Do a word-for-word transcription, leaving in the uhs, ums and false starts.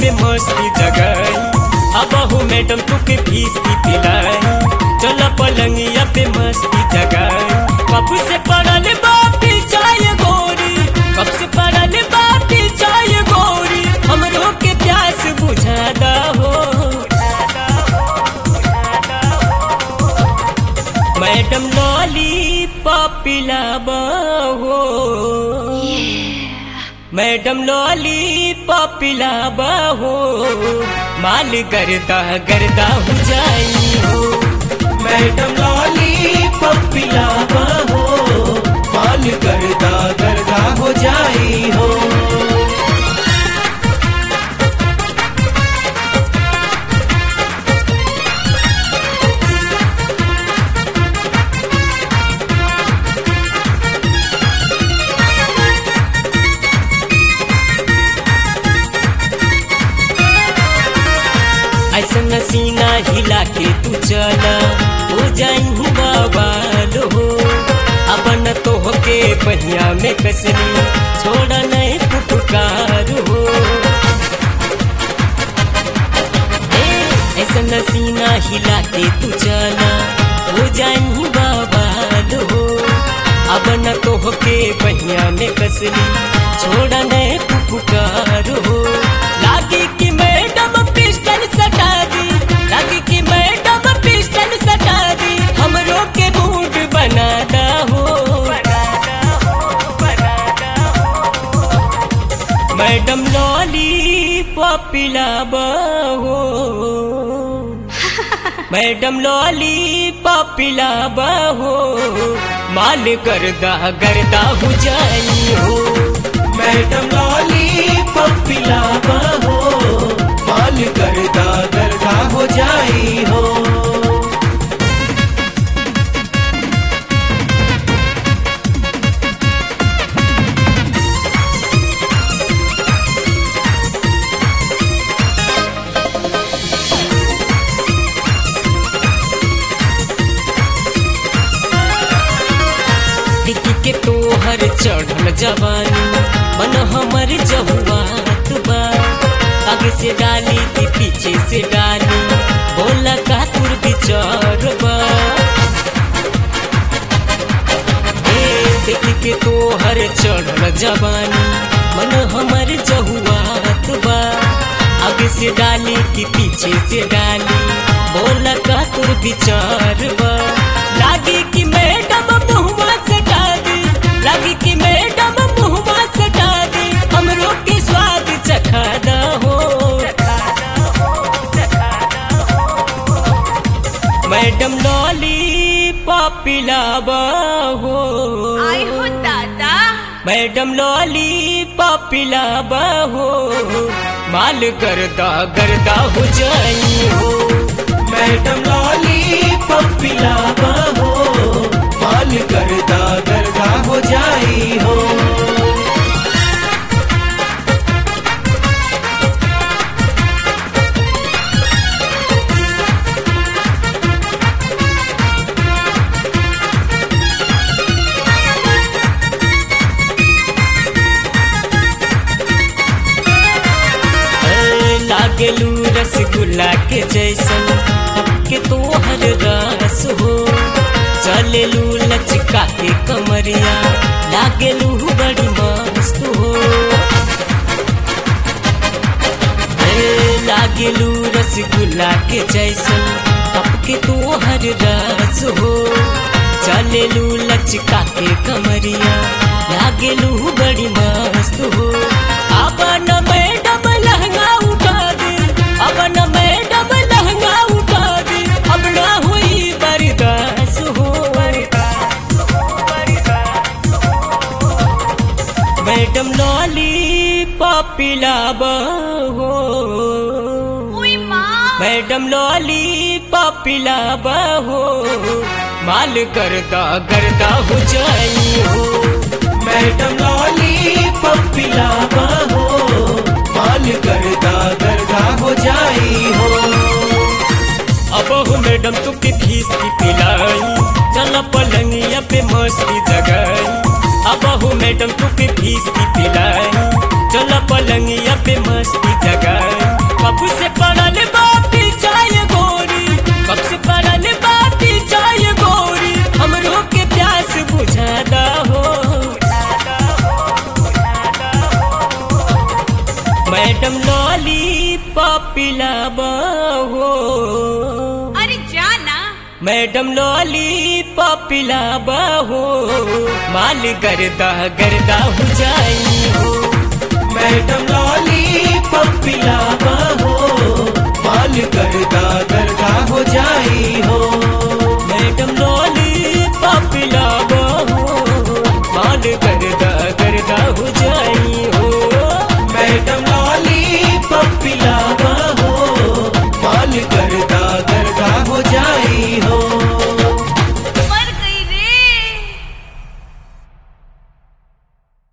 पे मस्ती जगाई। अब हो मैडम तुके फीस की पिलाई, चल पलंगिया पे मस्ती जगाई। कब से पड़ल बापी चाय गोरी, कब से पड़ल बापी चाय गोरी, हमरो के प्यास बुझादा हो। मैडम लॉलीपॉप पिलावा हो, मैडम लॉलीपॉप पिलावा हो, माल गर्दा गर्दा हो जाई हो। मैडम लॉलीपॉप पिलावा हो, माल गर्दा गर्दा हो जाई हो। ऐसा नसीना हिला के तू चला, हो जाई बवाल हो। अब न तो के पहिया में कसनी, छोड़ा नहीं पुकार हो। ऐसा नसीना हिला के तू चला, हो जाई बवाल हो। अब न तो के पहिया में कसनी, छोड़ा नहीं पुकार हो। लागी कि मैडम पिस्टल सटा दी, लागी कि मैडम पिस्टल सटा दी, हमरो के मूड बनादा हो। मैडम लॉलीपॉप पिलावा हो, मैडम लॉलीपॉप पिलावा हो, माल गर्दा गर्दा हो जाई हो। मैडम लॉलीपॉप पिलावा हो, माल गर्दा गर्दा हो जाई हो। दिखी के तोहर चढ़ल जवानी, मन हमर जहुआत बा। आगे से डाली कि पीछे से डाली, बोला का तुर विचार बा। देखी के तोहर चढ़ल जवानी, मन हमर जहुआत बा। आगे से डाली कि पीछे से डाली, बोला का तुर विचार बा। लागी कि मैडम मुहवा सटा दी, लागी कि मैडम मुहवा सटा दी, हमरो के स्वाद चखादा हो। मैडम लॉलीपॉप पिलावा हो, आई हो दादा। मैडम लॉलीपॉप पिलावा हो, माल गर्दा गर्दा हो जाई हो। मैडम लॉलीपॉप पिलावा हो, माल गर्दा गर्दा हो जाई हो। लागेलू रसगुल्ला के जैसन, के तोहर रस हो। चलेलू लचका के कमरिया, लागेलू बड़ी मस्त हो। लागेलू रसगुल्ला के जैसन, के तोहर रस हो। चलेलू लचका के कमरिया, लागेलू बड़ी मस्त हो। अब न मैडम लहंगा उठा दे, अब न मैडम लहंगा उठा दे, अब ना हुई बर्दाश्त हो। मैडम लॉलीपॉप पिलावा हो, मैडम लॉलीपॉप पिलावा हो, माल गर्दा गर्दा हो जाई हो। मैडम लॉलीपॉप पिलावा हो, माल गर्दा गर्दा हो जाई हो। अब हो मैडम तुके फीस की पिलाई, चल पलंगिया पे मस्ती जगाई। अब हो मैडम तुके फीस की पिलाई, चल पलंगिया पे मस्ती जगाई। पिलाबा हो। अरे जाना। मैडम लॉलीपॉप पिलाबा हो, माल गर्दा गर्दा हो जाई हो। मैडम लॉलीपॉप पिलावा हो, माल गर्दा गर्दा हो जाई हो। मैडम लॉलीपॉप पिलाबा हो, माल गर्दा गर्दा हो जाई हो। मैडम लॉलीपॉप पिलावा हो, माल गर्दा गर्दा हो जाई हो।